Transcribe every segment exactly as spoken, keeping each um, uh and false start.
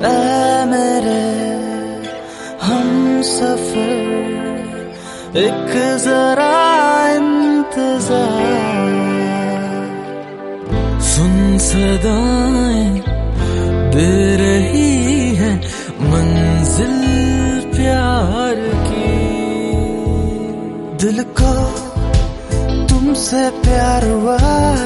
ऐ मेरे हम सफर एक जरा इंतजार। सुन सदाएं दे रही है मंजिल प्यार की। दिल को तुमसे प्यार हुआ,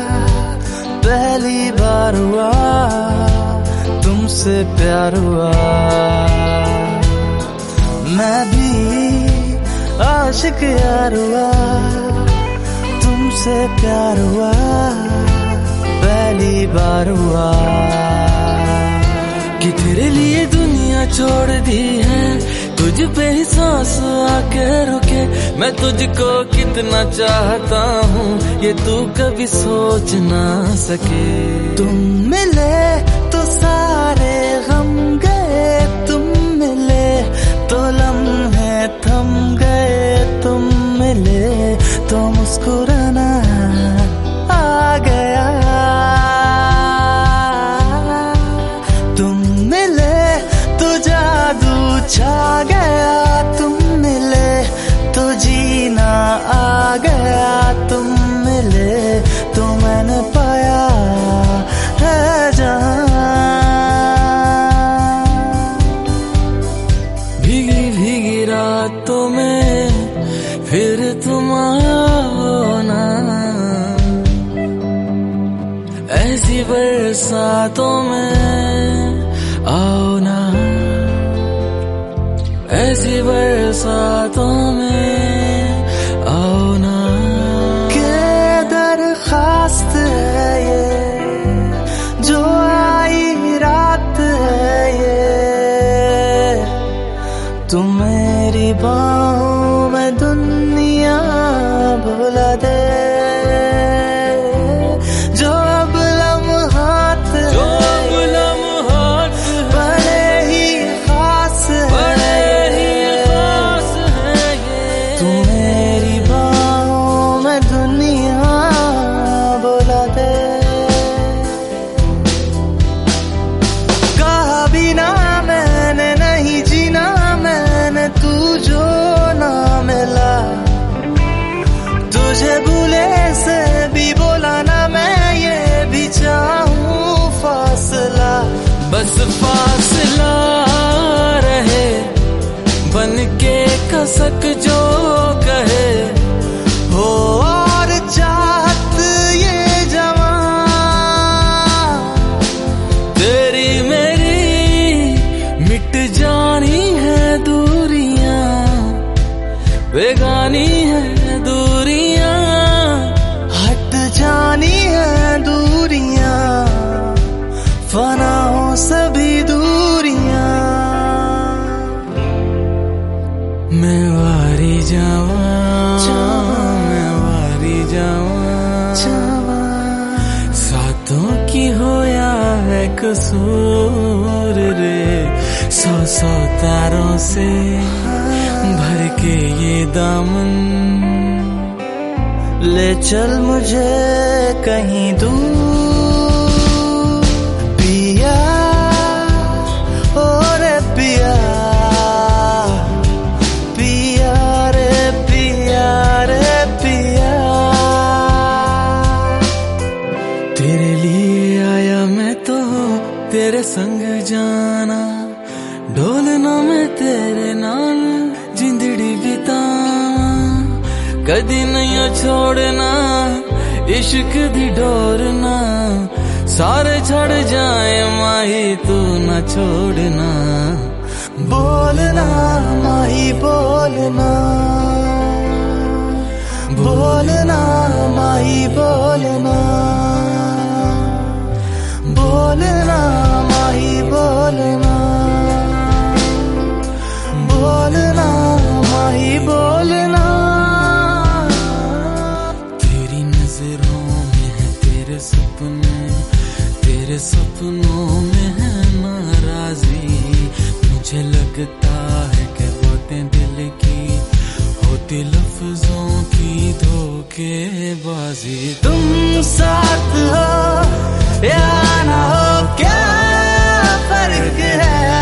पहली बार हुआ तुमसे प्यार हुआ। मैं भी आशिक यार हुआ, तुमसे प्यार हुआ पहली बार हुआ। कि तेरे लिए दुनिया छोड़ दी है, तुझ पे ही सांस आके रुके। मैं तुझको कितना चाहता हूँ ये तू कभी सोच ना सके। तुम मिले तो सारे गम गए, तुम मिले तो लम्हे थम गए। तुम मिले तो मुस्कुराना आ गया। तुम मिले तो जादू छा गया, तुम मिले तो जीना आ गया। तुम मिले तो मैंने पाया है जहां। भीगी भीगी रातों में फिर तुम आओ ना, ऐसी बरसातों में आओ ना, ऐसी बरसातों में आओ ना। के दरखास्त है ये जो आई रात है ये, तुम मेरी बाहों में दुनिया भुला दे। जो अब लम्हात जो अब लम्हात बड़े ही खास बड़े ही खास है ये, तू मेरी बाहों में दुनिया भुला दे। कहा भी ना मैंने नहीं जीना मैंने, तू जो ना मिला। तुझे भूले से भी बोला ना मैं, ये भी चाहूं फासला। बस फासला रहे बन के कसक जो कहे हो और चाहत ये जवां। तेरी मेरी मिट जानी है दूरियां, बेगानी है दूरियां, हट जानी है दूरियां, फना हो सभी दूरियां। मैं वारी जावां, मैं वारी जावां, सातों की होया है कसूर रे। सौ सौ तारों से भर के ये दामन, ले चल मुझे कहीं दूर पिया, और पिया पिया रे पिया रे पिया। तेरे लिए आया मैं तो तेरे संग जाना, ढोलना मैं तेरे नाल जिंदड़ी बितावा। कदी नहीं छोड़ना इश्क दी डोरना, सारे छड़ जाए माही तू न छोड़ना। बोलना माही बोलना, बोलना माही बोलना, बोलना माही बोलना, बोलना माही बोलना। तेरी नजरों में है तेरे सपने, तेरे सपनों में है नाराजी। मुझे लगता है कि बातें दिल की होती लफ्जों की धोखेबाजी। तुम साथ हो या ना हो क्या फर्क है,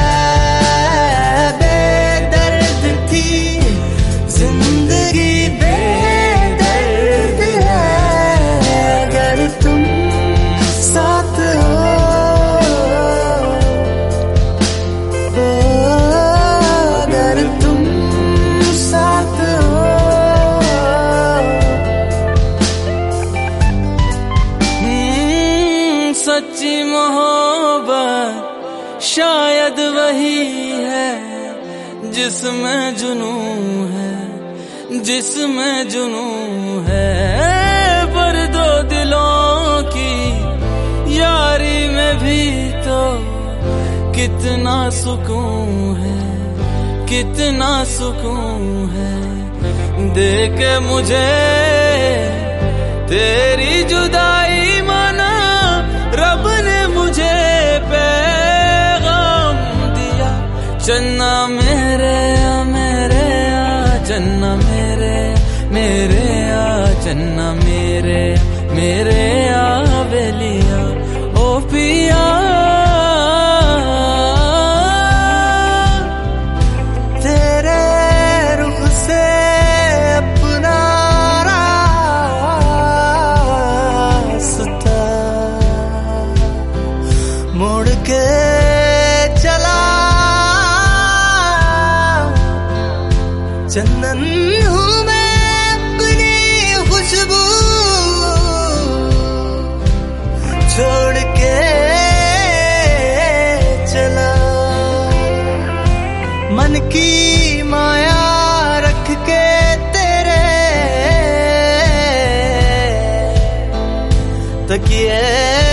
शायद वही है जिसमें जुनून है, जिसमें जुनून है। पर दो दिलों की यारी में भी तो कितना सुकून है, कितना सुकून है। देख मुझे तेरी जुदाई माना, रब ने मुझे पैगाम दिया। चन्ना मेरे आ मेरे आ चन्ना मेरे मेरे आ चन्ना मेरे मेरे आ बेलिया ओ पिया। तेरे रुख से अपना रास्ता मोड़ के चला, चंदन हूँ मैं अपनी खुशबू छोड़ के चला। मन की माया रख के तेरे तकिए